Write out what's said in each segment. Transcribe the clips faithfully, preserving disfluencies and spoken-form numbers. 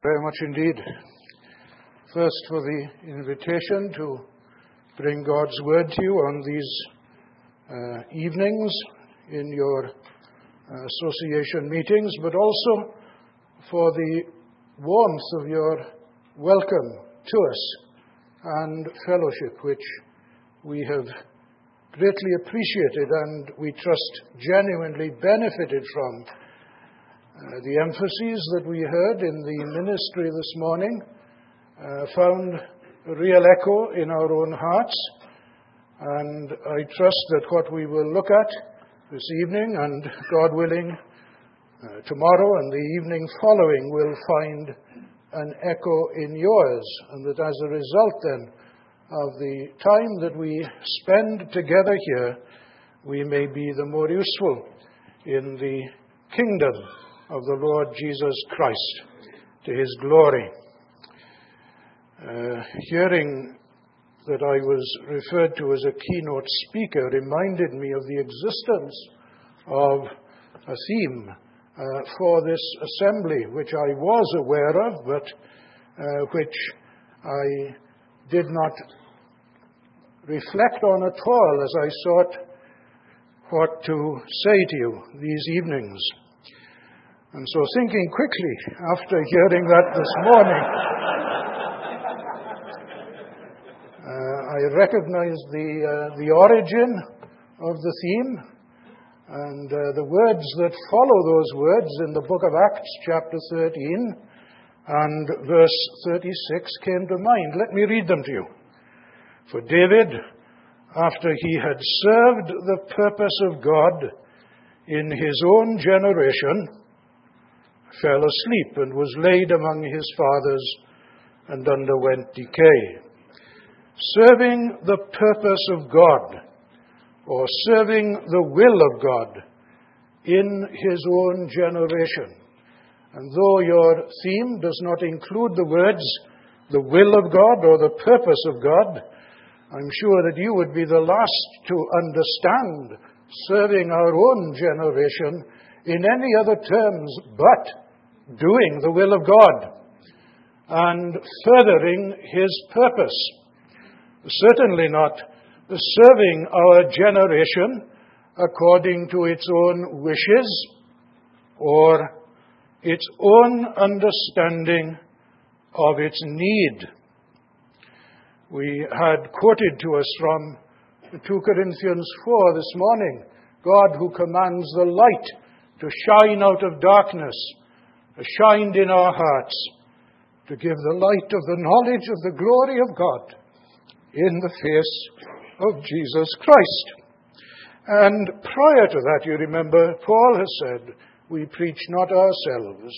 Very much indeed. First, for the invitation to bring God's word to you on these uh, evenings in your uh, association meetings, but also for the warmth of your welcome to us and fellowship, which we have greatly appreciated and we trust genuinely benefited from. Uh, the emphases that we heard in the ministry this morning uh, found a real echo in our own hearts, and I trust that what we will look at this evening and, God willing, uh, tomorrow and the evening following will find an echo in yours, and that as a result then of the time that we spend together here, we may be the more useful in the kingdom of the Lord Jesus Christ, to his glory. Uh, hearing that I was referred to as a keynote speaker reminded me of the existence of a theme uh, for this assembly, which I was aware of, but uh, which I did not reflect on at all as I sought what to say to you these evenings. And so, thinking quickly after hearing that this morning, uh, I recognized the uh, the origin of the theme, and uh, the words that follow those words in the book of Acts, chapter thirteen and verse thirty-six, came to mind. Let me read them to you. For David, after he had served the purpose of God in his own generation, fell asleep and was laid among his fathers and underwent decay. Serving the purpose of God, or serving the will of God in his own generation. And though your theme does not include the words, the will of God or the purpose of God, I'm sure that you would be the last to understand serving our own generation in any other terms but doing the will of God and furthering his purpose. Certainly not serving our generation according to its own wishes or its own understanding of its need. We had quoted to us from Second Corinthians four this morning, God who commands the light to shine out of darkness, shined in our hearts to give the light of the knowledge of the glory of God in the face of Jesus Christ. And prior to that, you remember, Paul has said, we preach not ourselves.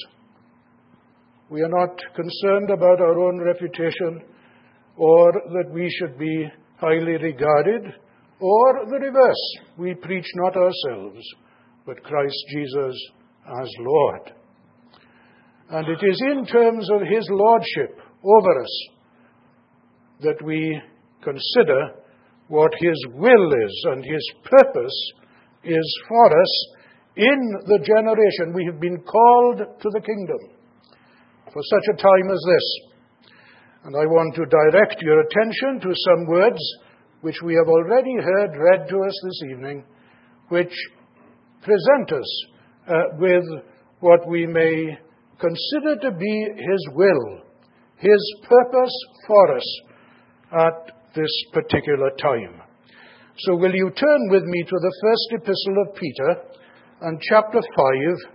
We are not concerned about our own reputation or that we should be highly regarded, or the reverse. We preach not ourselves, but Christ Jesus as Lord. And it is in terms of his lordship over us that we consider what his will is and his purpose is for us in the generation. We have been called to the kingdom for such a time as this. And I want to direct your attention to some words which we have already heard read to us this evening, which present us uh, with what we may consider to be his will, his purpose for us at this particular time. So will you turn with me to the first epistle of Peter and chapter five,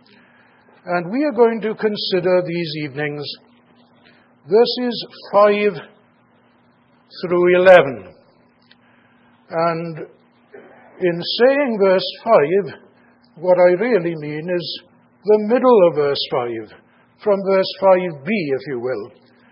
and we are going to consider these evenings verses five through eleven. And in saying verse five, what I really mean is the middle of verse five, from verse five b, if you will.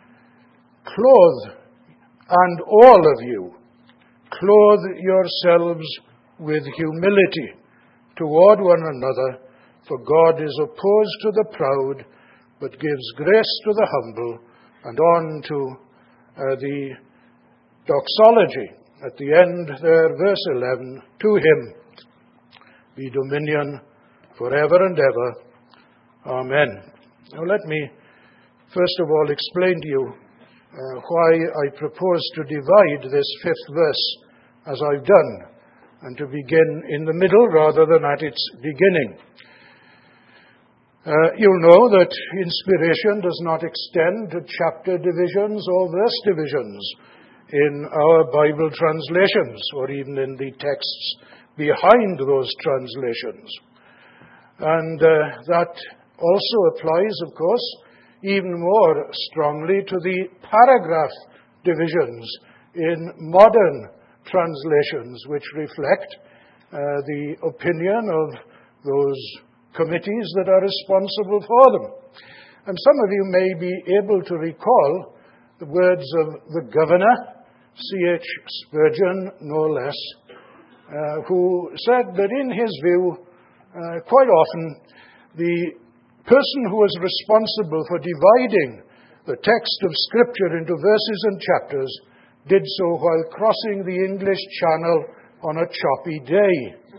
Clothe, and all of you, clothe yourselves with humility toward one another, for God is opposed to the proud, but gives grace to the humble. And on to uh, the doxology at the end there, verse eleven, to him be dominion forever and ever. Amen. Now let me first of all explain to you uh, why I propose to divide this fifth verse as I've done, and to begin in the middle rather than at its beginning. Uh, you'll know that inspiration does not extend to chapter divisions or verse divisions in our Bible translations, or even in the texts behind those translations. And uh, that also applies, of course, even more strongly to the paragraph divisions in modern translations, which reflect uh, the opinion of those committees that are responsible for them. And some of you may be able to recall the words of the governor, C H Spurgeon, no less, uh, who said that in his view, uh, quite often, the person who was responsible for dividing the text of Scripture into verses and chapters did so while crossing the English Channel on a choppy day.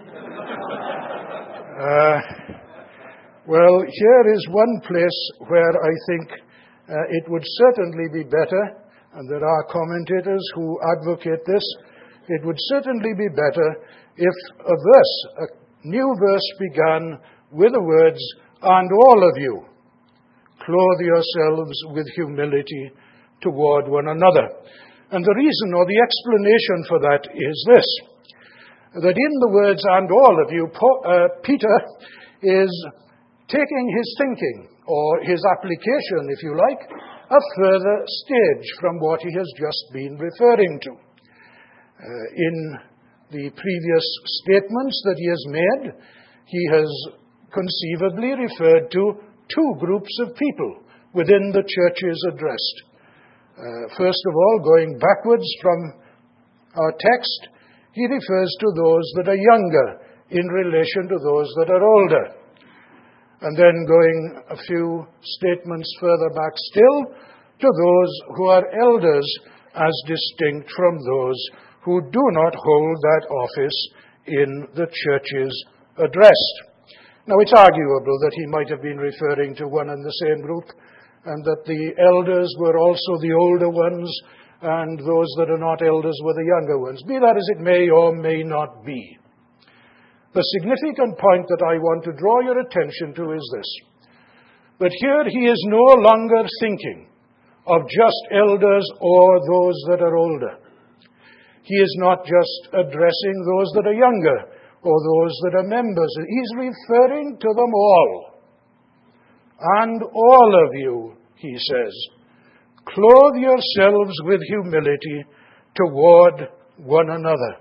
uh, well, here is one place where I think uh, it would certainly be better, and there are commentators who advocate this, it would certainly be better if a verse, a new verse began with the words, "And all of you, clothe yourselves with humility toward one another." And the reason or the explanation for that is this, that in the words, "and all of you," uh, Peter is taking his thinking, or his application, if you like, a further stage from what he has just been referring to. Uh, in the previous statements that he has made, he has conceivably referred to two groups of people within the churches addressed. Uh, first of all, going backwards from our text, he refers to those that are younger in relation to those that are older. And then going a few statements further back still, to those who are elders as distinct from those who do not hold that office in the churches addressed. Now, it's arguable that he might have been referring to one and the same group, and that the elders were also the older ones, and those that are not elders were the younger ones. Be that as it may or may not be. The significant point that I want to draw your attention to is this, that here he is no longer thinking of just elders or those that are older. He is not just addressing those that are younger or those that are members. He's referring to them all. "And all of you," he says, "clothe yourselves with humility toward one another."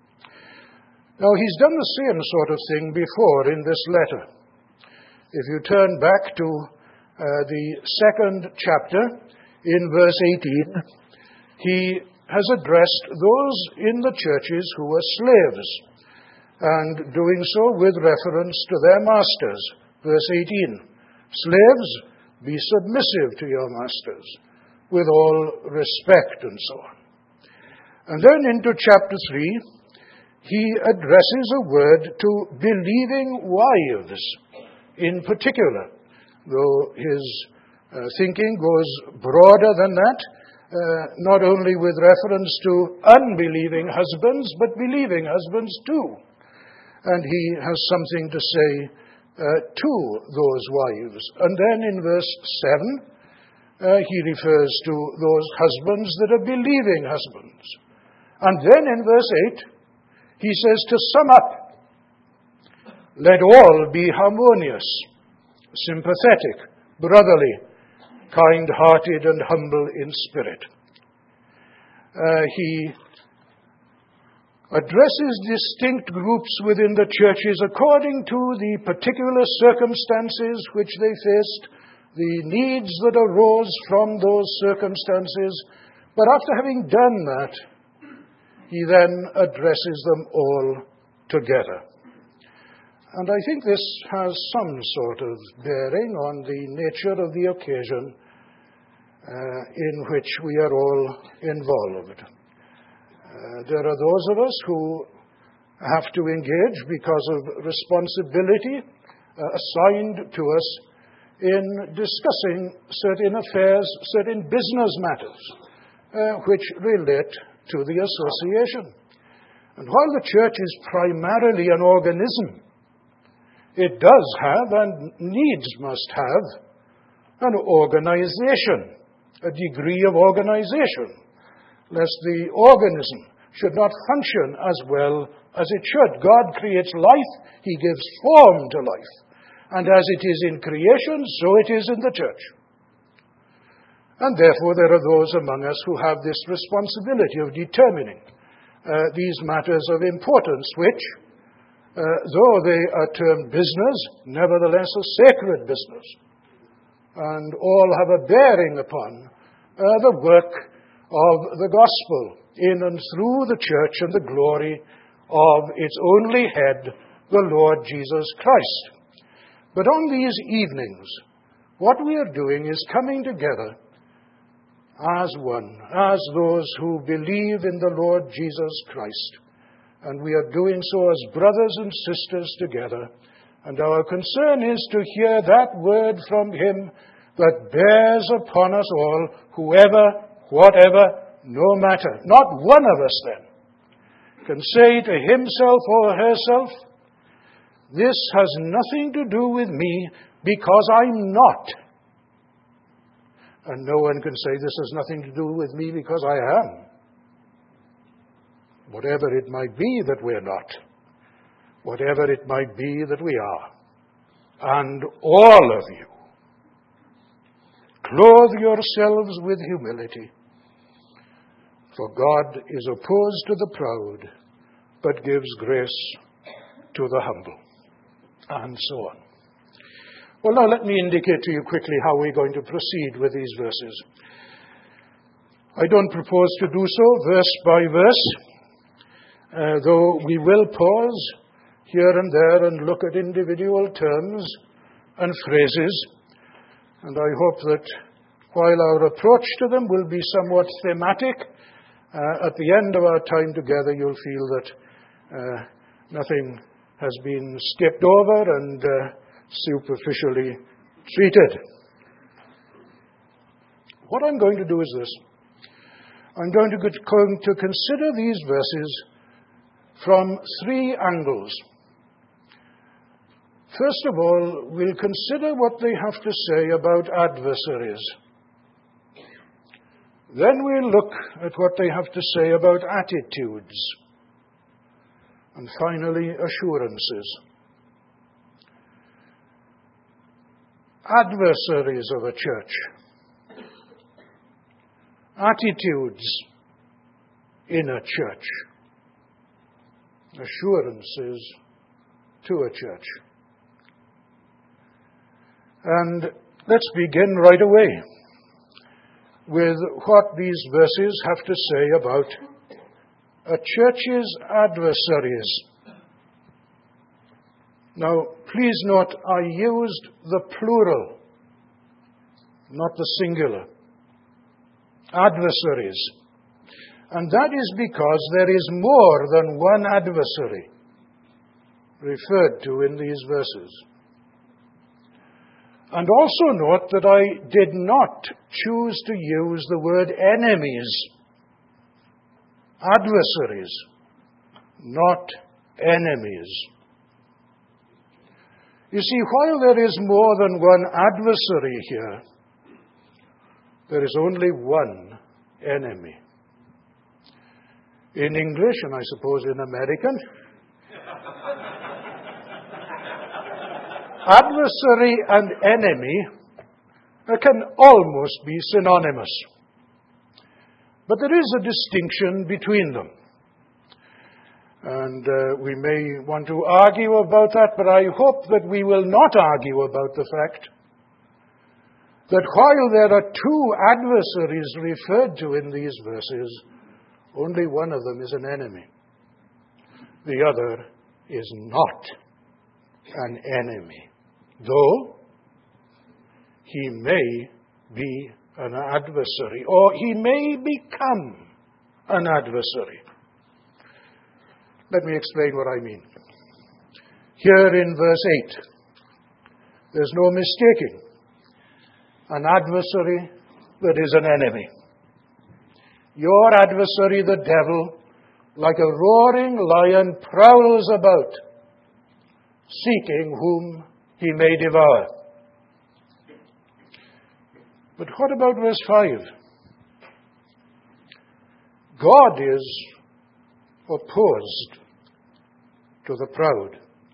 Now, he's done the same sort of thing before in this letter. If you turn back to uh, the second chapter, in verse eighteen, he has addressed those in the churches who were slaves, and doing so with reference to their masters. Verse eighteen, "Slaves, be submissive to your masters, with all respect," and so on. And then into chapter three, he addresses a word to believing wives in particular, though his uh, thinking goes broader than that, uh, not only with reference to unbelieving husbands, but believing husbands too. And he has something to say uh, to those wives. And then in verse seven, uh, he refers to those husbands that are believing husbands. And then in verse eight, he says, to sum up, let all be harmonious, sympathetic, brotherly, kind-hearted, and humble in spirit. Uh, he addresses distinct groups within the churches according to the particular circumstances which they faced, the needs that arose from those circumstances. But after having done that, he then addresses them all together. And I think this has some sort of bearing on the nature of the occasion uh, in which we are all involved. Uh, there are those of us who have to engage because of responsibility uh, assigned to us in discussing certain affairs, certain business matters, uh, which relate to the association. And while the church is primarily an organism, it does have and needs must have an organization, a degree of organization, lest the organism should not function as well as it should. God creates life, He gives form to life. And as it is in creation, so it is in the church. And therefore there are those among us who have this responsibility of determining uh, these matters of importance, which, uh, though they are termed business, nevertheless are sacred business, and all have a bearing upon uh, the work of the gospel in and through the church and the glory of its only head, the Lord Jesus Christ. But on these evenings, what we are doing is coming together as one, as those who believe in the Lord Jesus Christ. And we are doing so as brothers and sisters together. And our concern is to hear that word from Him that bears upon us all, whoever, whatever, no matter. Not one of us then can say to himself or herself, this has nothing to do with me because I'm not. And no one can say this has nothing to do with me because I am. Whatever it might be that we're not. Whatever it might be that we are. And all of you, clothe yourselves with humility. For God is opposed to the proud, but gives grace to the humble. And so on. Well, now let me indicate to you quickly how we're going to proceed with these verses. I don't propose to do so verse by verse, uh, though we will pause here and there and look at individual terms and phrases. And I hope that while our approach to them will be somewhat thematic, uh, at the end of our time together you'll feel that uh, nothing has been skipped over and uh, superficially treated. What I'm going to do is this. I'm going to, going to consider these verses from three angles. First of all, we'll consider what they have to say about adversaries. Then we'll look at what they have to say about attitudes. And finally, assurances. Adversaries of a church. Attitudes in a church. Assurances to a church. And let's begin right away with what these verses have to say about a church's adversaries. Now, please note, I used the plural, not the singular. Adversaries. And that is because there is more than one adversary referred to in these verses. And also note that I did not choose to use the word enemies. Adversaries, not enemies. You see, while there is more than one adversary here, there is only one enemy. In English, and I suppose in American, adversary and enemy can almost be synonymous. But there is a distinction between them. And uh, we may want to argue about that, but I hope that we will not argue about the fact that while there are two adversaries referred to in these verses, only one of them is an enemy. The other is not an enemy, though he may be an adversary, or he may become an adversary. Let me explain what I mean. Here in verse eight, there's no mistaking an adversary that is an enemy. Your adversary, the devil, like a roaring lion, prowls about, seeking whom he may devour. But what about verse five? God is opposed to the proud,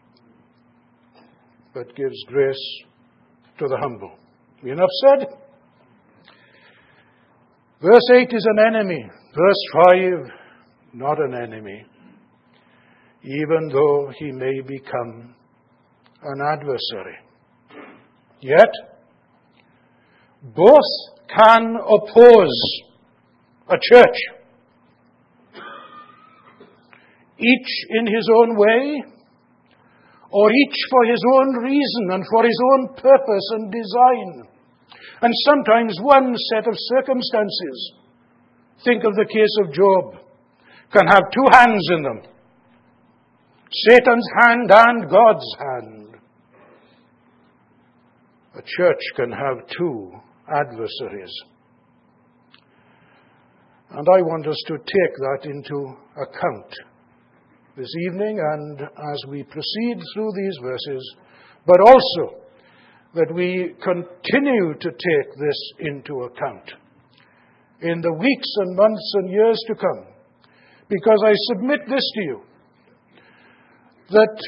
but gives grace to the humble. Enough said. Verse eight is an enemy. Verse five, not an enemy, even though he may become an adversary. Yet, both can oppose a church, each in his own way, or each for his own reason and for his own purpose and design. And sometimes one set of circumstances, think of the case of Job, can have two hands in them. Satan's hand and God's hand. A church can have two adversaries. And I want us to take that into account this evening and as we proceed through these verses, but also that we continue to take this into account in the weeks and months and years to come. Because I submit this to you, that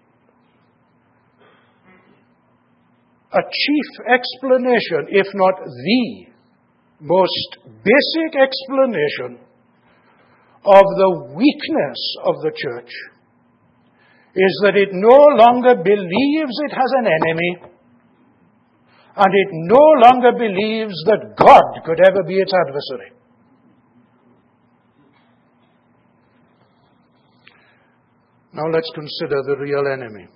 a chief explanation, if not the most basic explanation of the weakness of the church is that it no longer believes it has an enemy, and it no longer believes that God could ever be its adversary. Now let's consider the real enemy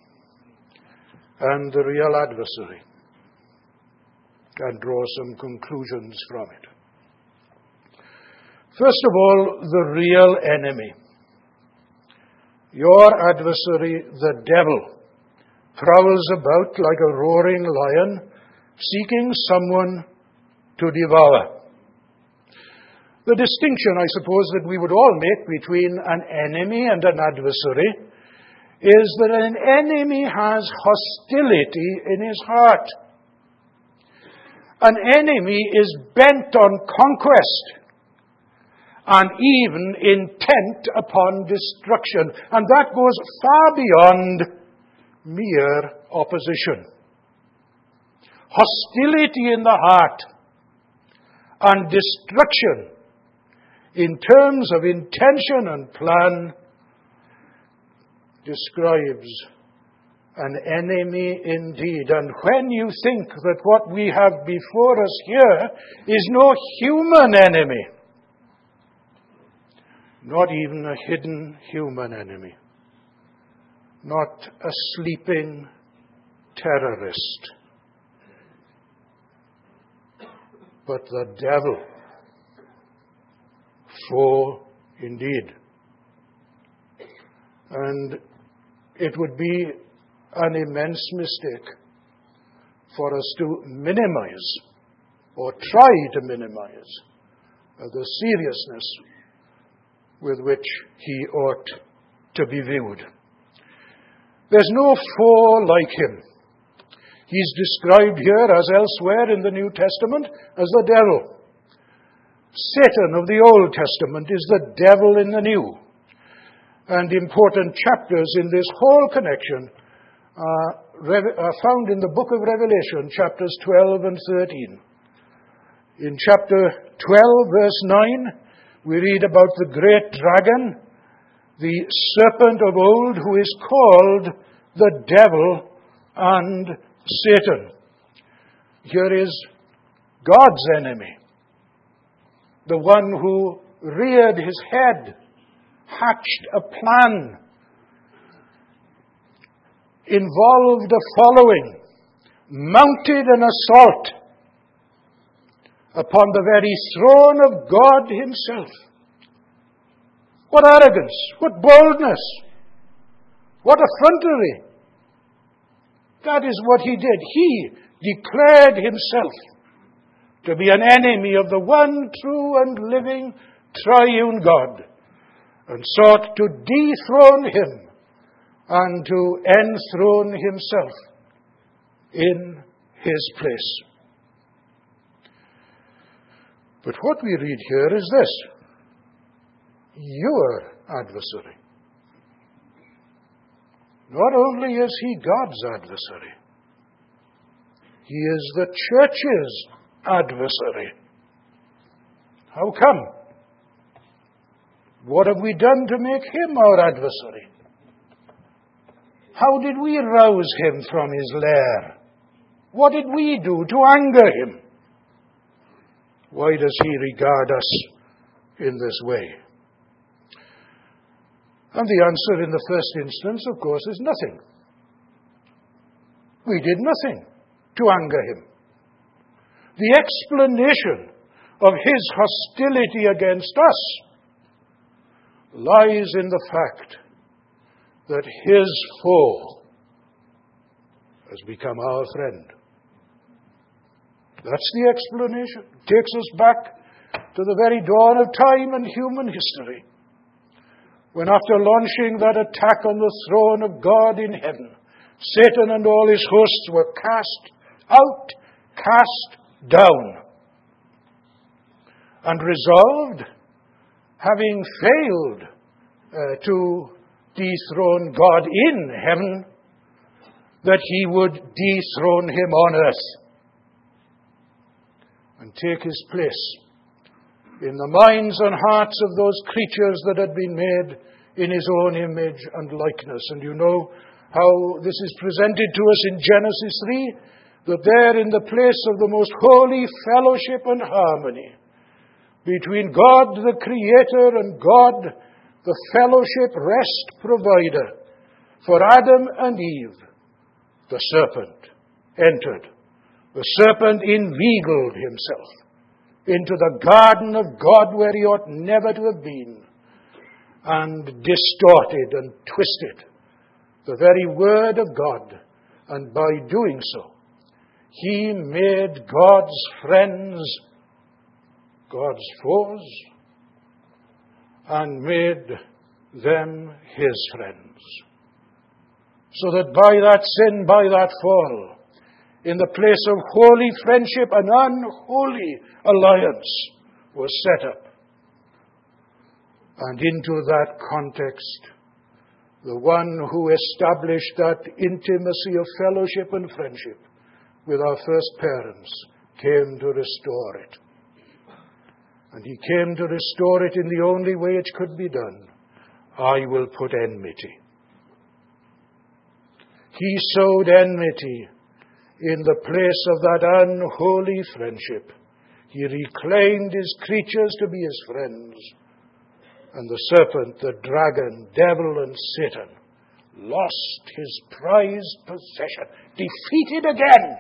and the real adversary and draw some conclusions from it. First of all, the real enemy. Your adversary, the devil, prowls about like a roaring lion, seeking someone to devour. The distinction, I suppose, that we would all make between an enemy and an adversary is that an enemy has hostility in his heart. An enemy is bent on conquest and even intent upon destruction. And that goes far beyond mere opposition. Hostility in the heart and destruction in terms of intention and plan describes an enemy indeed. And when you think that what we have before us here is no human enemy, not even a hidden human enemy, not a sleeping terrorist, but the devil, foe indeed. And it would be an immense mistake for us to minimize or try to minimize the seriousness with which he ought to be viewed. There's no foe like him. He's described here, as elsewhere in the New Testament, as the devil. Satan of the Old Testament is the devil in the New. And important chapters in this whole connection are found in the book of Revelation, chapters twelve and thirteen. In chapter twelve, verse nine, we read about the great dragon, the serpent of old, who is called the devil and Satan. Here is God's enemy, the one who reared his head, hatched a plan, involved a following, mounted an assault upon the very throne of God himself. What arrogance, what boldness, what effrontery. That is what he did. He declared himself to be an enemy of the one true and living triune God, and sought to dethrone him and to enthrone himself in his place. But what we read here is this: your adversary. Not only is he God's adversary, he is the church's adversary. How come? What have we done to make him our adversary? How did we rouse him from his lair? What did we do to anger him? Why does he regard us in this way? And the answer in the first instance, of course, is nothing. We did nothing to anger him. The explanation of his hostility against us lies in the fact that his foe has become our friend. That's the explanation. It takes us back to the very dawn of time and human history, when after launching that attack on the throne of God in heaven, Satan and all his hosts were cast out, cast down, and resolved, having failed uh, to dethrone God in heaven, that he would dethrone him on earth and take his place in the minds and hearts of those creatures that had been made in his own image and likeness. And you know how this is presented to us in Genesis three, that there in the place of the most holy fellowship and harmony between God the Creator and God the fellowship rest provider for Adam and Eve, the serpent entered. The serpent inveigled himself into the garden of God where he ought never to have been, and distorted and twisted the very word of God. And by doing so, he made God's friends God's foes, and made them his friends. So that by that sin, by that fall, in the place of holy friendship, an unholy alliance was set up. And into that context, the one who established that intimacy of fellowship and friendship with our first parents came to restore it. And he came to restore it in the only way it could be done. I will put enmity. He sowed enmity in the place of that unholy friendship. He reclaimed his creatures to be his friends. And the serpent, the dragon, devil, and Satan lost his prized possession, defeated again.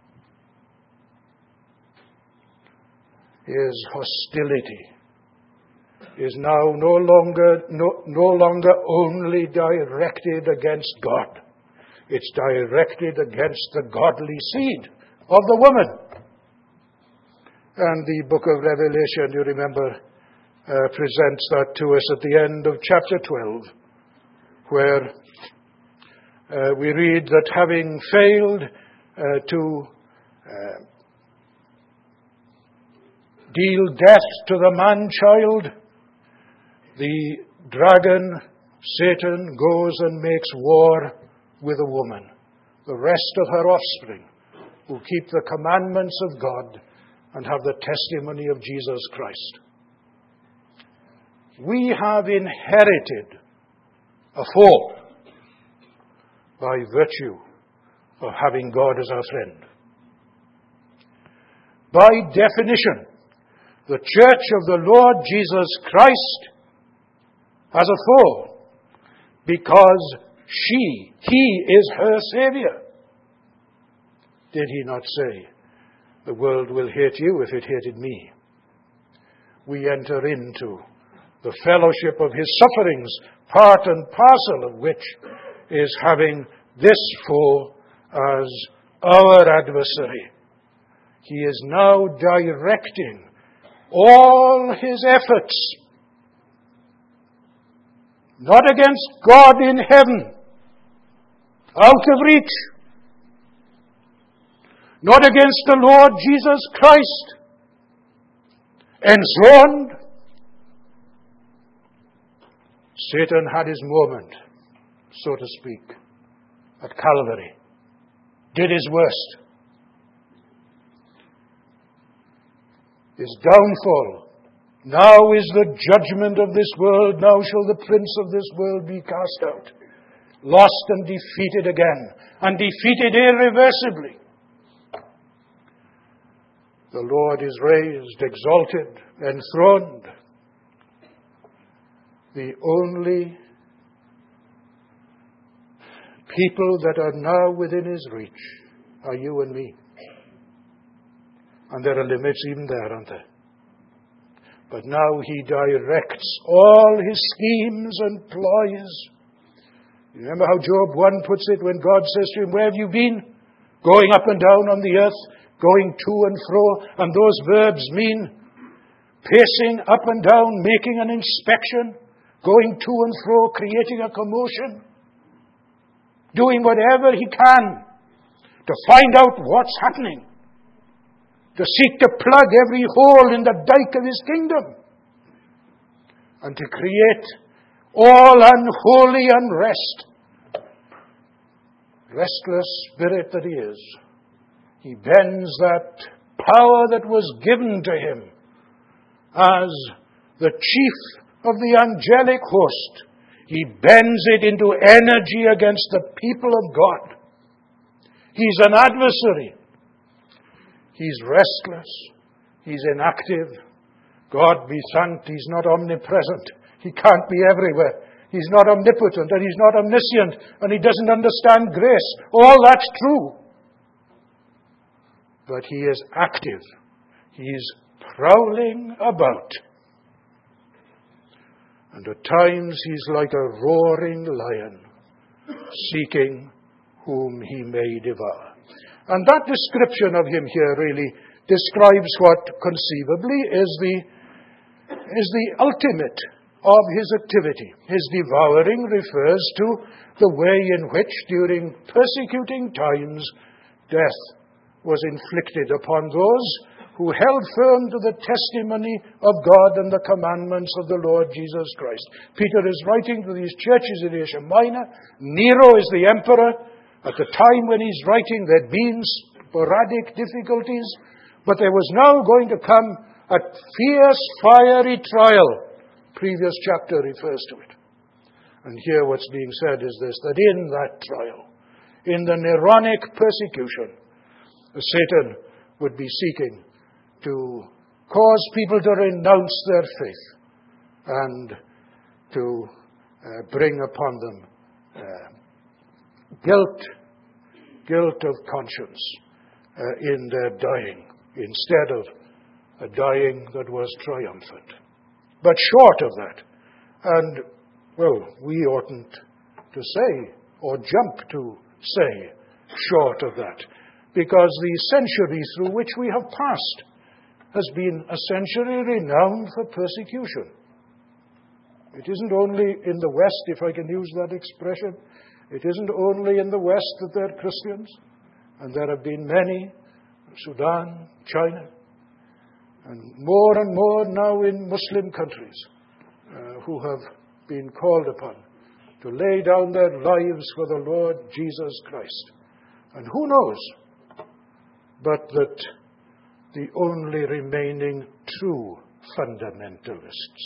His hostility is now no longer, no, no longer only directed against God. It's directed against the godly seed of the woman. And the book of Revelation, you remember, uh, presents that to us at the end of chapter twelve, where uh, we read that having failed uh, to uh, deal death to the man-child, the dragon, Satan, goes and makes war with a woman, the rest of her offspring, who keep the commandments of God and have the testimony of Jesus Christ. We have inherited a foe by virtue of having God as our friend. By definition, the church of the Lord Jesus Christ has a foe because she, he is her Savior. Did he not say, the world will hate you if it hated me? We enter into the fellowship of his sufferings, part and parcel of which is having this foe as our adversary. He is now directing all his efforts not against God in heaven, out of reach, not against the Lord Jesus Christ, enthroned. Satan had his moment, so to speak, at Calvary, did his worst. His downfall. Now is the judgment of this world. Now shall the prince of this world be cast out. Lost and defeated again. And defeated irreversibly. The Lord is raised, exalted, enthroned. The only people that are now within his reach are you and me. And there are limits even there, aren't there? But now he directs all his schemes and ploys. You remember how Job one puts it when God says to him, where have you been? Going up and down on the earth, going to and fro. And those verbs mean pacing up and down, making an inspection, going to and fro, creating a commotion, doing whatever he can to find out what's happening, to seek to plug every hole in the dike of his kingdom, and to create all unholy unrest. Restless spirit that he is, he bends that power that was given to him as the chief of the angelic host. He bends it into energy against the people of God. He's an adversary. He's restless. He's inactive. God be thanked, he's not omnipresent. He can't be everywhere. He's not omnipotent, and he's not omniscient, and he doesn't understand grace. All that's true. But he is active. He's prowling about. And at times he's like a roaring lion, seeking whom he may devour. And that description of him here really describes what conceivably is the, is the ultimate of his activity. His devouring refers to the way in which, during persecuting times, death was inflicted upon those who held firm to the testimony of God and the commandments of the Lord Jesus Christ. Peter is writing to these churches in Asia Minor. Nero is the emperor. At the time when he's writing, there'd been sporadic difficulties, but there was now going to come a fierce, fiery trial. Previous chapter refers to it. And here what's being said is this, that in that trial, in the Neronic persecution, Satan would be seeking to cause people to renounce their faith and to uh, bring upon them uh, guilt, guilt of conscience uh, in their dying, instead of a dying that was triumphant. But short of that, and, well, we oughtn't to say or jump to say short of that, because the century through which we have passed has been a century renowned for persecution. It isn't only in the West, if I can use that expression. It isn't only in the West that there are Christians, and there have been many, Sudan, China, and more and more now in Muslim countries uh, who have been called upon to lay down their lives for the Lord Jesus Christ. And who knows but that the only remaining true fundamentalists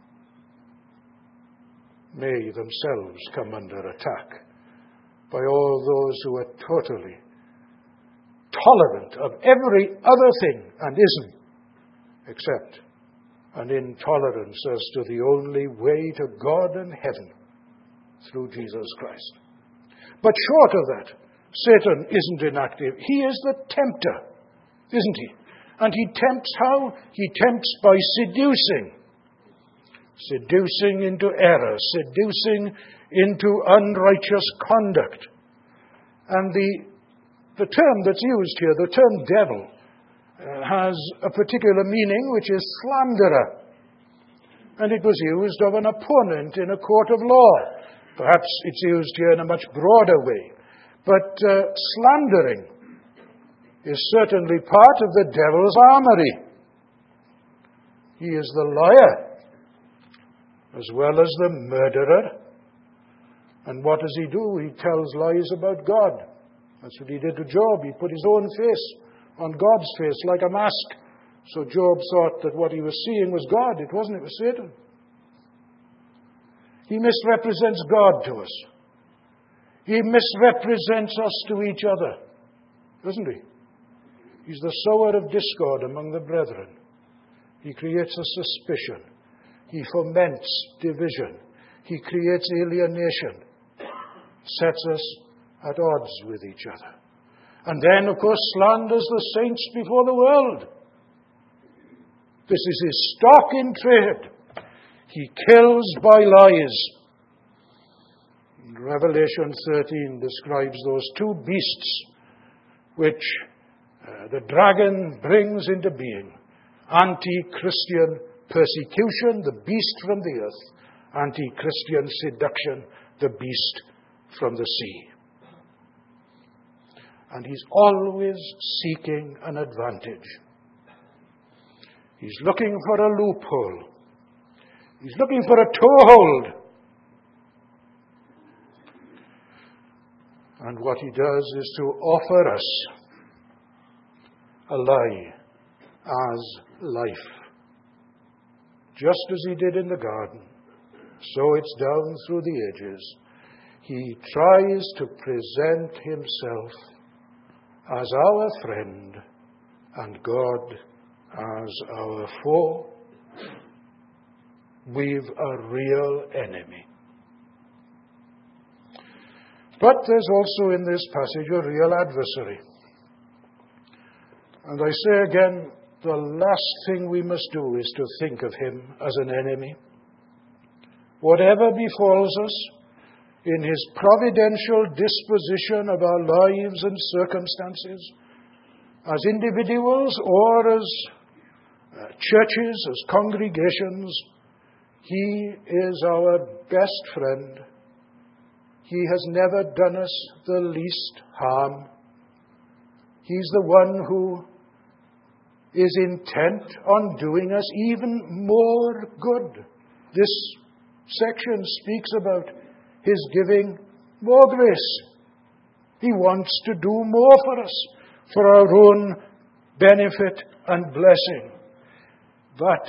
may themselves come under attack by all those who are totally tolerant of every other thing and ism, except an intolerance as to the only way to God and heaven through Jesus Christ. But short of that, Satan isn't inactive. He is the tempter, isn't he? And he tempts how? He tempts by seducing. Seducing into error, seducing into unrighteous conduct. And the, the term that's used here, the term devil, uh, has a particular meaning, which is slanderer. And it was used of an opponent in a court of law. Perhaps it's used here in a much broader way. But uh, slandering is certainly part of the devil's armory. He is the liar as well as the murderer. And what does he do? He tells lies about God. That's what he did to Job. He put his own face on God's face like a mask. So Job thought that what he was seeing was God. It wasn't, it was Satan. He misrepresents God to us. He misrepresents us to each other, doesn't he? He's the sower of discord among the brethren. He creates a suspicion. He foments division. He creates alienation. Sets us at odds with each other. And then, of course, slanders the saints before the world. This is his stock in trade. He kills by lies. Revelation thirteen describes those two beasts which uh, the dragon brings into being. Anti-Christian persecution, the beast from the earth. Anti-Christian seduction, the beast from the sea. And he's always seeking an advantage. He's looking for a loophole. He's looking for a toehold. And what he does is to offer us a lie as life. Just as he did in the garden, so it's down through the ages. He tries to present himself as our friend and God as our foe. We've a real enemy. But there's also in this passage a real adversary. And I say again, the last thing we must do is to think of him as an enemy. Whatever befalls us in his providential disposition of our lives and circumstances, as individuals or as uh, churches, as congregations, he is our best friend. He has never done us the least harm. He's the one who is intent on doing us even more good. This section speaks about his giving more grace. He wants to do more for us, for our own benefit and blessing. But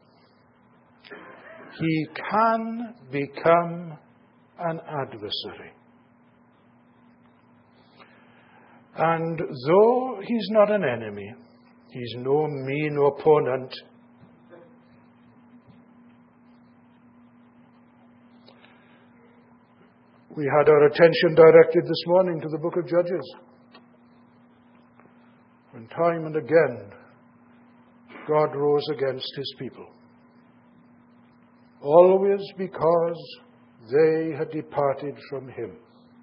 he can become an adversary. And though he's not an enemy, he's no mean opponent. We had our attention directed this morning to the book of Judges. And time and again, God rose against his people. Always because they had departed from him.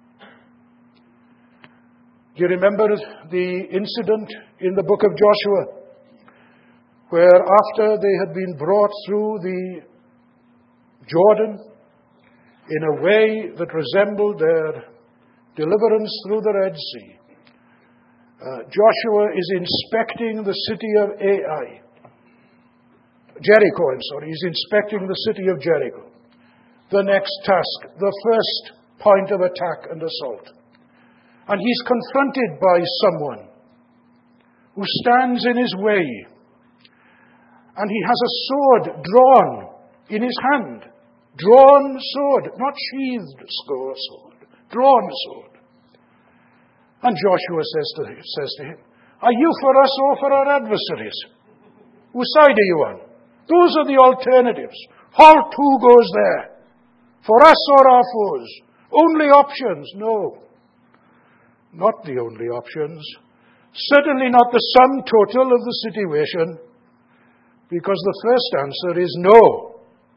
Do you remember the incident in the book of Joshua, where after they had been brought through the Jordan in a way that resembled their deliverance through the Red Sea, uh, Joshua is inspecting the city of Ai. Jericho, I'm sorry. He's inspecting the city of Jericho. The next task, the first point of attack and assault. And he's confronted by someone who stands in his way. And he has a sword drawn in his hand. Drawn sword, not sheathed sword. Drawn sword. And Joshua says to, him, says to him, "Are you for us or for our adversaries? Whose side are you on? Those are the alternatives. Halt, who goes there? For us or our foes? Only options? No. Not the only options. Certainly not the sum total of the situation, because the first answer is no.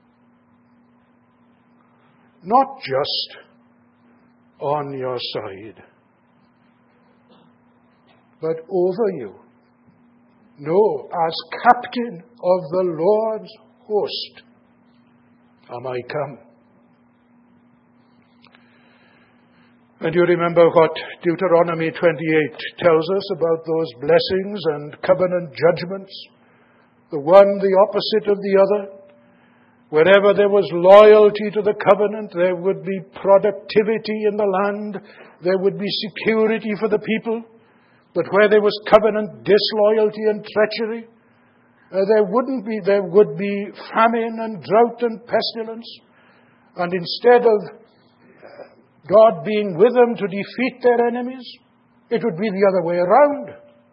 Not just on your side. but over you. No, as captain of the Lord's host am I come. And you remember what Deuteronomy twenty-eight tells us about those blessings and covenant judgments. The one, the opposite of the other. Wherever there was loyalty to the covenant, there would be productivity in the land. There would be security for the people. But where there was covenant disloyalty and treachery, uh, there wouldn't be, there would be famine and drought and pestilence. And instead of God being with them to defeat their enemies, it would be the other way around.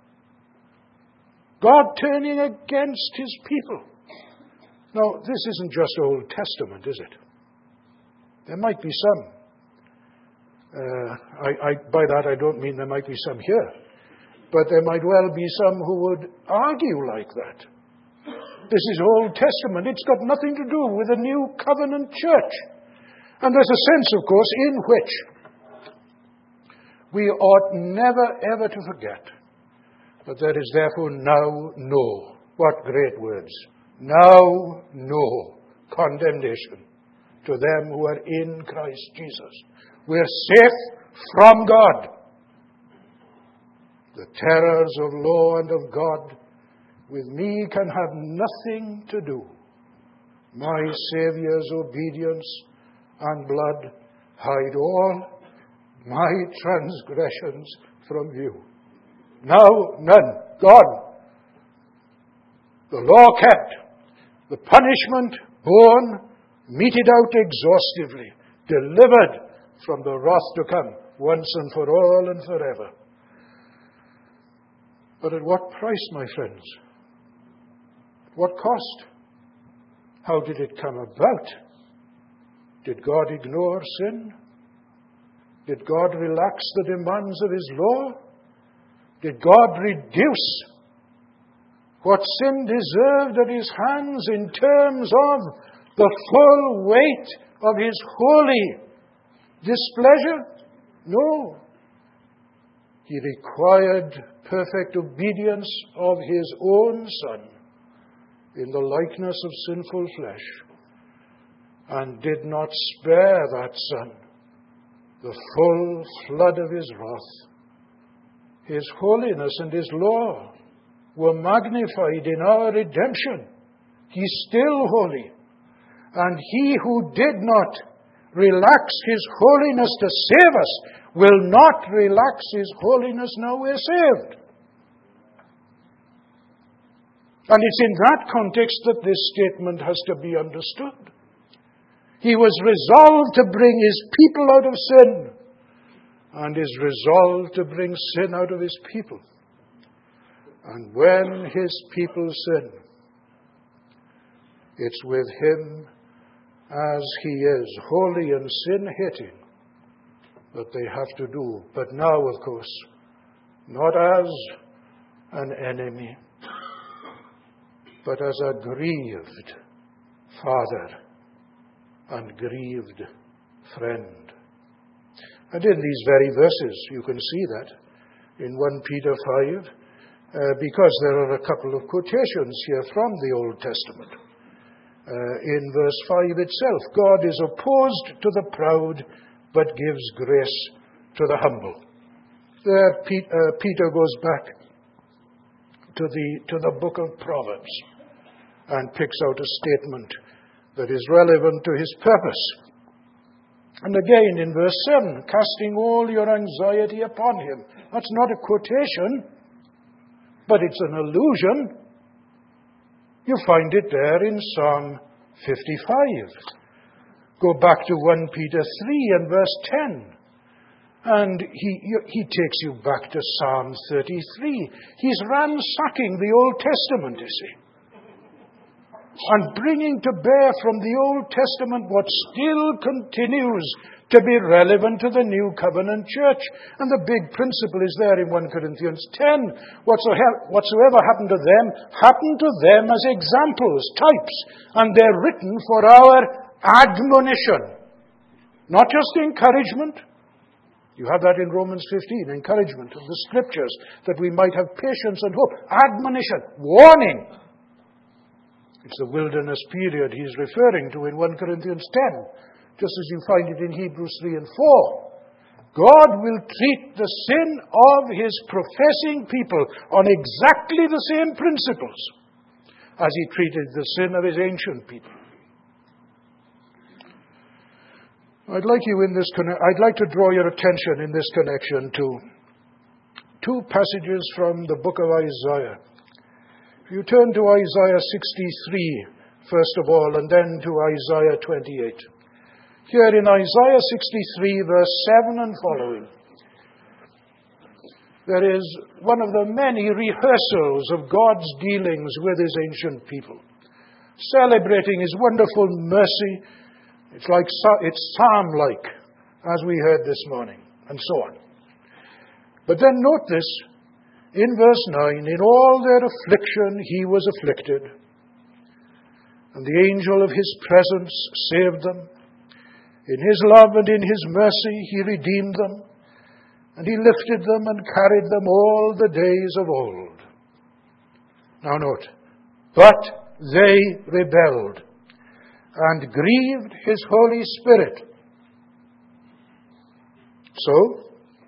God turning against his people. Now, this isn't just Old Testament, is it? There might be some. Uh, I, I, by that I don't mean there might be some here. But there might well be some who would argue like that. This is Old Testament. It's got nothing to do with the new covenant church. And there's a sense, of course, in which we ought never ever to forget that there is therefore now no, what great words, now no condemnation to them who are in Christ Jesus. We're safe from God. The terrors of law and of God with me can have nothing to do. My Saviour's obedience and blood hide all my transgressions from view. Now none. Gone. The law kept. The punishment borne, meted out exhaustively, delivered from the wrath to come, once and for all and forever. But at what price, my friends? At what cost? How did it come about? Did God ignore sin? Did God relax the demands of his law? Did God reduce what sin deserved at his hands in terms of the full weight of his holy displeasure? No. He required perfect obedience of his own Son in the likeness of sinful flesh, and did not spare that Son the full flood of his wrath. His holiness and his law were magnified in our redemption. He's still holy. And he who did not relax his holiness to save us will not relax his holiness now we're saved. And it's in that context that this statement has to be understood. He was resolved to bring his people out of sin, and is resolved to bring sin out of his people. And when his people sin, it's with him as he is, holy and sin-hating, that they have to do. But now, of course, not as an enemy, but as a grieved father and grieved friend. And in these very verses, you can see that in First Peter five, uh, because there are a couple of quotations here from the Old Testament. Uh, in verse five itself, God is opposed to the proud, but gives grace to the humble. There, Pe- uh, Peter goes back to the to the book of Proverbs and picks out a statement that is relevant to his purpose. And again in verse seven, casting all your anxiety upon him. That's not a quotation, but it's an allusion. You find it there in Psalm fifty-five. Go back to First Peter three and verse ten. And he, he takes you back to Psalm thirty-three. He's ransacking the Old Testament, you see, and bringing to bear from the Old Testament what still continues to be relevant to the New Covenant church. And the big principle is there in First Corinthians ten. Whatsoever, whatsoever happened to them, happened to them as examples, types, and they're written for our admonition. Not just encouragement. You have that in Romans fifteen, encouragement of the Scriptures, that we might have patience and hope. Admonition, warning. It's the wilderness period he's referring to in First Corinthians ten, just as you find it in Hebrews three and four. God will treat the sin of his professing people on exactly the same principles as he treated the sin of his ancient people. I'd like you in this conne- I'd like to draw your attention in this connection to two passages from the book of Isaiah. If you turn to Isaiah sixty-three, first of all, and then to Isaiah twenty-eight. Here in Isaiah sixty-three, verse seven and following, there is one of the many rehearsals of God's dealings with his ancient people, celebrating his wonderful mercy. It's like it's psalm-like, as we heard this morning, and so on. But then note this, in verse nine, in all their affliction he was afflicted, and the angel of his presence saved them. In his love and in his mercy he redeemed them, and he lifted them and carried them all the days of old. Now note, but they rebelled and grieved his Holy Spirit. So,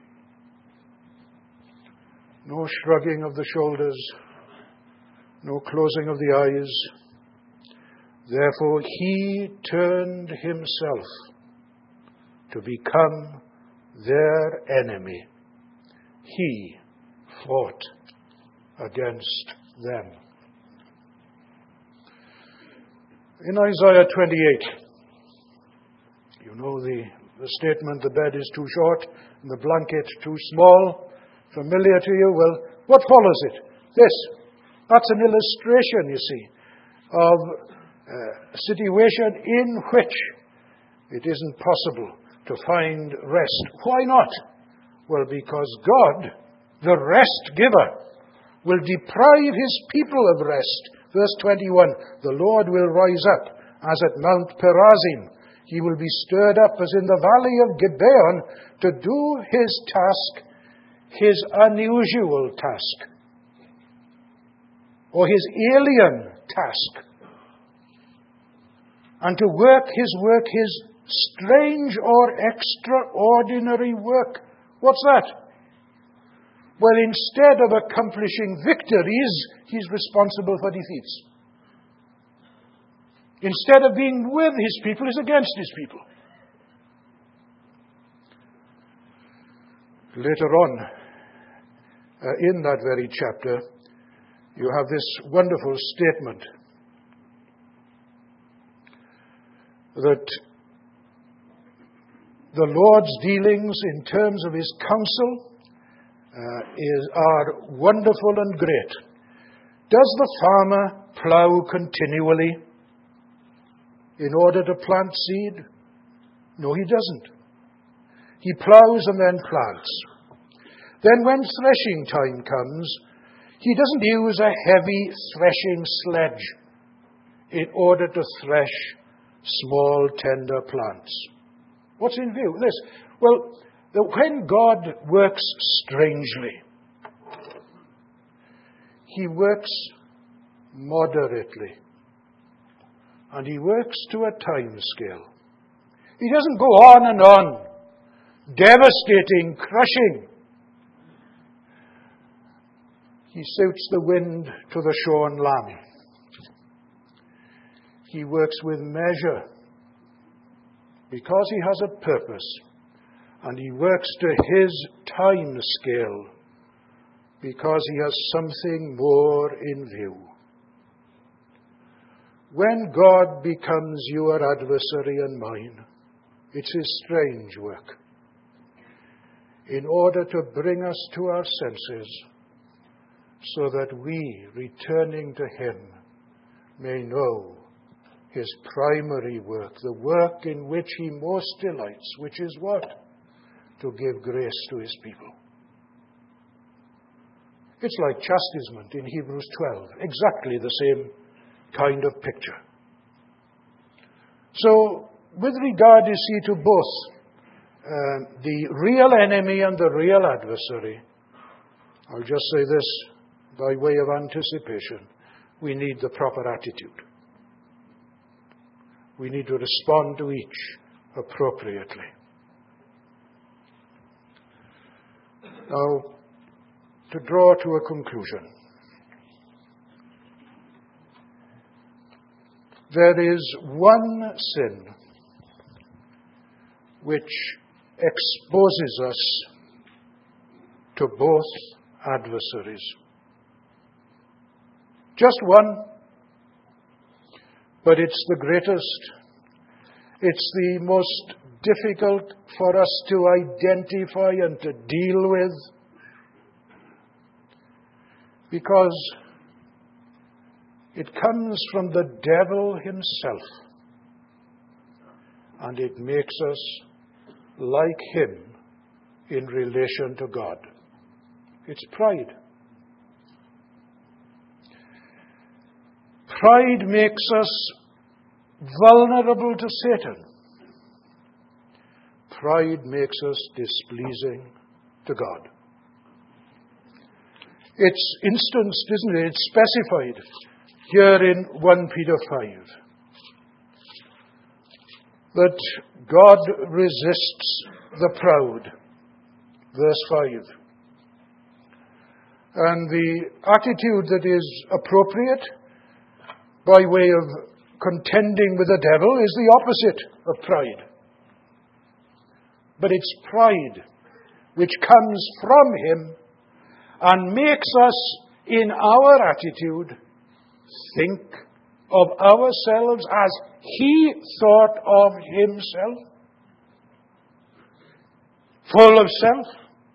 no shrugging of the shoulders, no closing of the eyes. Therefore he turned himself to become their enemy. He fought against them. In Isaiah twenty-eight, you know the, the statement, the bed is too short and the blanket too small. Familiar to you? Well, what follows it? This. That's an illustration, you see, of a situation in which it isn't possible to find rest. Why not? Well, because God, the rest giver, will deprive his people of rest. Verse twenty-one, the Lord will rise up as at Mount Perazim. He will be stirred up as in the valley of Gibeon to do his task, his unusual task, or his alien task, and to work his work, his strange or extraordinary work. What's that? Well, instead of accomplishing victories, he's responsible for defeats. Instead of being with his people, he's against his people. Later on, uh, in that very chapter, you have this wonderful statement that the Lord's dealings in terms of his counsel uh, is, are wonderful and great. Does the farmer plough continually in order to plant seed? No, he doesn't. He ploughs and then plants. Then when threshing time comes, he doesn't use a heavy threshing sledge in order to thresh small, tender plants. What's in view? This. Well, when God works strangely, he works moderately. And he works to a time scale. He doesn't go on and on, devastating, crushing. He suits the wind to the shorn lamb. He works with measure because he has a purpose, and he works to his time scale because he has something more in view. When God becomes your adversary and mine, it's his strange work in order to bring us to our senses so that we, returning to him, may know his primary work, the work in which he most delights, which is what? To give grace to his people. It's like chastisement in Hebrews twelve, exactly the same kind of picture. So, with regard, you see, to both uh, the real enemy and the real adversary, I'll just say this by way of anticipation. We need the proper attitude. We need to respond to each appropriately. Now, to draw to a conclusion, there is one sin which exposes us to both adversaries. Just one, but it's the greatest. It's the most difficult for us to identify and to deal with, because it comes from the devil himself, and it makes us like him in relation to God. It's pride. Pride makes us vulnerable to Satan. Pride makes us displeasing to God. It's instanced, isn't it? It's specified here in First Peter five. That God resists the proud. Verse five. And the attitude that is appropriate by way of contending with the devil is the opposite of pride. But it's pride which comes from him and makes us, in our attitude, think of ourselves as he thought of himself, full of self,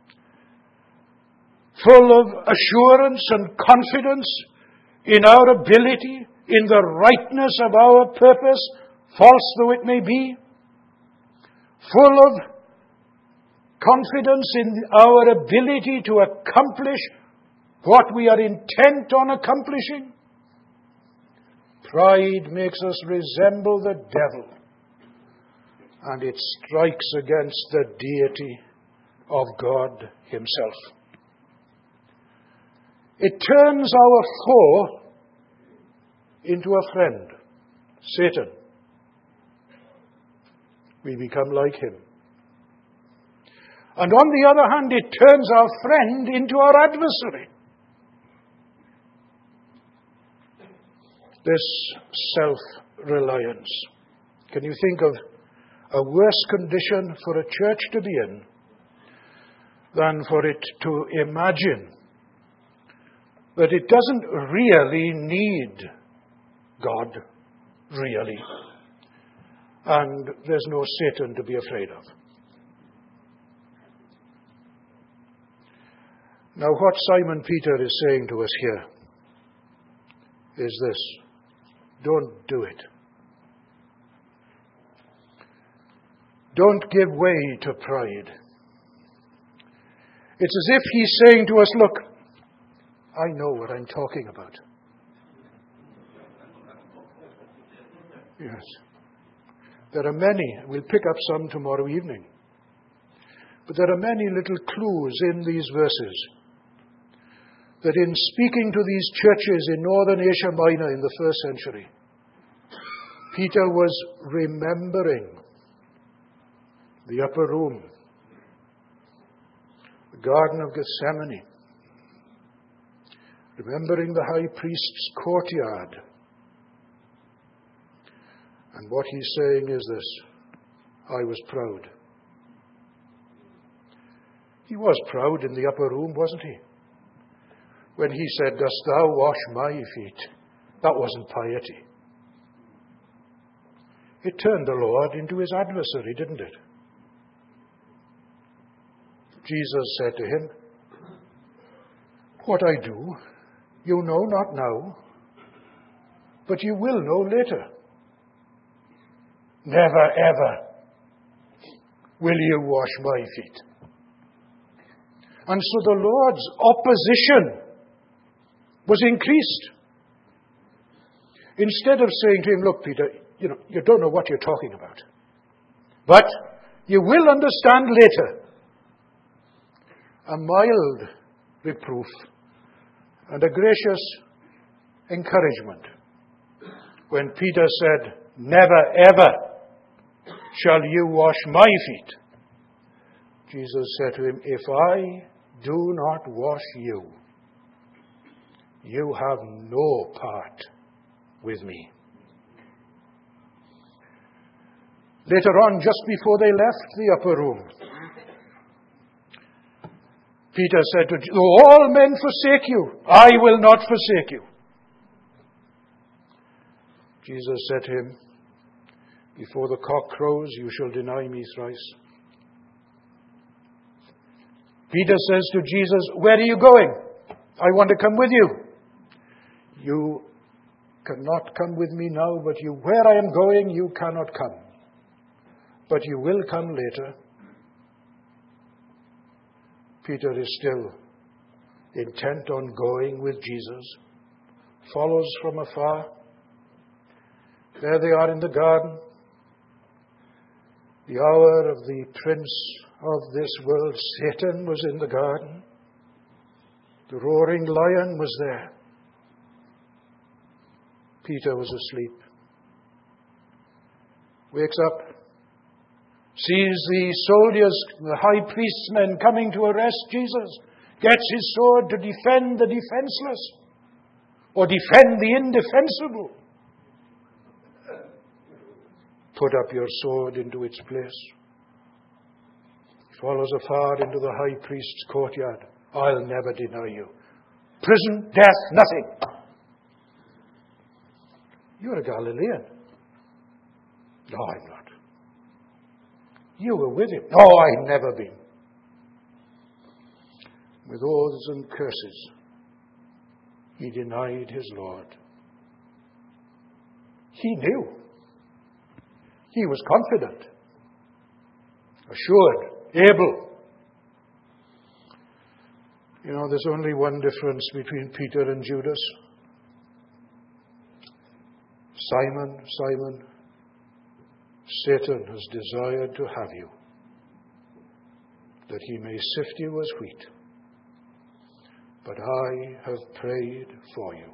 full of assurance and confidence in our ability, in the rightness of our purpose, false though it may be, full of confidence in our ability to accomplish what we are intent on accomplishing. Pride makes us resemble the devil, and it strikes against the deity of God himself. It turns our foe into a friend, Satan. We become like him. And on the other hand, it turns our friend into our adversary. This self-reliance. Can you think of a worse condition for a church to be in than for it to imagine that it doesn't really need God, really, and there's no Satan to be afraid of? Now, what Simon Peter is saying to us here is this: don't do it. Don't give way to pride. It's as if he's saying to us, look, I know what I'm talking about. Yes. There are many, we'll pick up some tomorrow evening, but there are many little clues in these verses that in speaking to these churches in northern Asia Minor in the first century, Peter was remembering the upper room, the Garden of Gethsemane, remembering the high priest's courtyard. And what he's saying is this: I was proud. He was proud in the upper room, wasn't he? When he said, dost thou wash my feet? That wasn't piety. It turned the Lord into his adversary, didn't it? Jesus said to him, what I do, you know not now, but you will know later. Never ever will you wash my feet. And so the Lord's opposition was increased. Instead of saying to him, look, Peter, you know, you don't know what you're talking about, but You will understand later. A mild reproof and a gracious encouragement when Peter said, "Never ever shall you wash my feet." Jesus said to him, "If I do not wash you, you have no part with me." Later on, just before they left the upper room, Peter said to Jesus, "Though all men forsake you, I will not forsake you." Jesus said to him, "Before the cock crows, you shall deny me thrice." Peter says to Jesus, "Where are you going? I want to come with you." "You cannot come with me now, but you, where I am going, you cannot come. But you will come later." Peter is still intent on going with Jesus, follows from afar. There they are in the garden. The hour of the prince of this world, Satan, was in the garden. The roaring lion was there. Peter was asleep. Wakes up, sees the soldiers, the high priest's men coming to arrest Jesus, gets his sword to defend the defenseless or defend the indefensible. Put up your sword into its place. He follows afar into the high priest's courtyard. "I'll never deny you. Prison, death, nothing." "You're a Galilean." "No, I'm not." "You were with him." "No, I've never been." With oaths and curses, he denied his Lord. He knew. He was confident, assured, able. You know, there's only one difference between Peter and Judas. "Simon, Simon, Satan has desired to have you, that he may sift you as wheat. But I have prayed for you."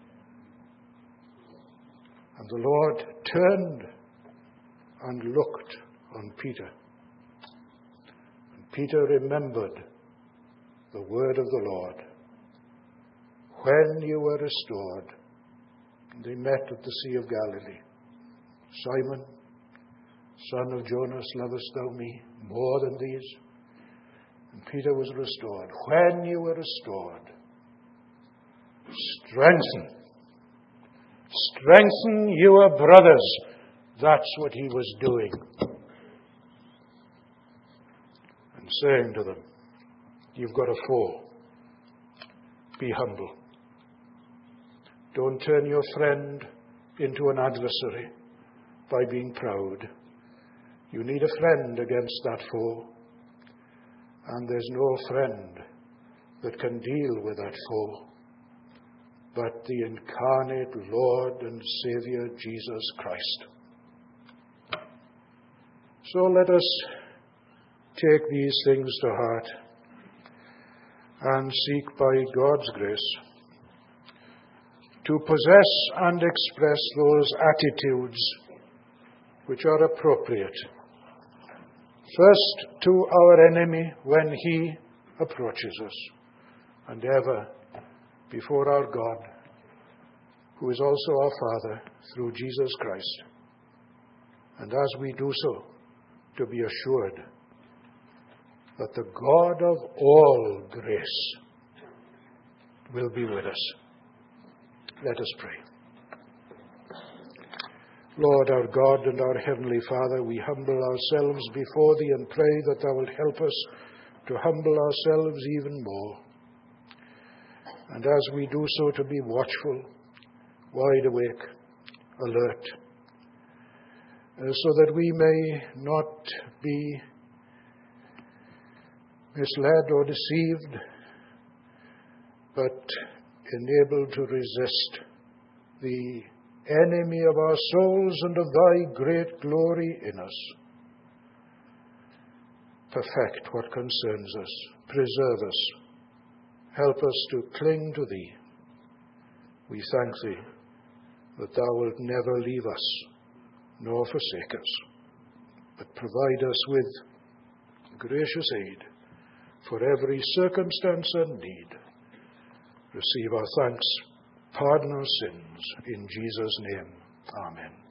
And the Lord turned and looked on Peter. And Peter remembered the word of the Lord. When you were restored, they met at the Sea of Galilee. "Simon, son of Jonas, lovest thou me more than these?" And Peter was restored. When you were restored, strengthen. Strengthen your brothers. That's what he was doing. And saying to them, "You've got a foe. Be humble. Don't turn your friend into an adversary by being proud. You need a friend against that foe. And there's no friend that can deal with that foe but the incarnate Lord and Savior, Jesus Christ." So let us take these things to heart and seek by God's grace to possess and express those attitudes which are appropriate. First, to our enemy when he approaches us, and ever before our God, who is also our Father through Jesus Christ. And as we do so, to be assured that the God of all grace will be with us. Let us pray. Lord, our God and our Heavenly Father, we humble ourselves before Thee and pray that Thou wilt help us to humble ourselves even more. And as we do so, to be watchful, wide awake, alert, uh, so that we may not be misled or deceived, but enabled to resist the enemy of our souls and of Thy great glory in us. perfect what concerns us. Preserve us. Help us to cling to Thee. We thank Thee that Thou wilt never leave us nor forsake us, but provide us with gracious aid for every circumstance and need. Receive our thanks, pardon our sins, in Jesus' name. Amen.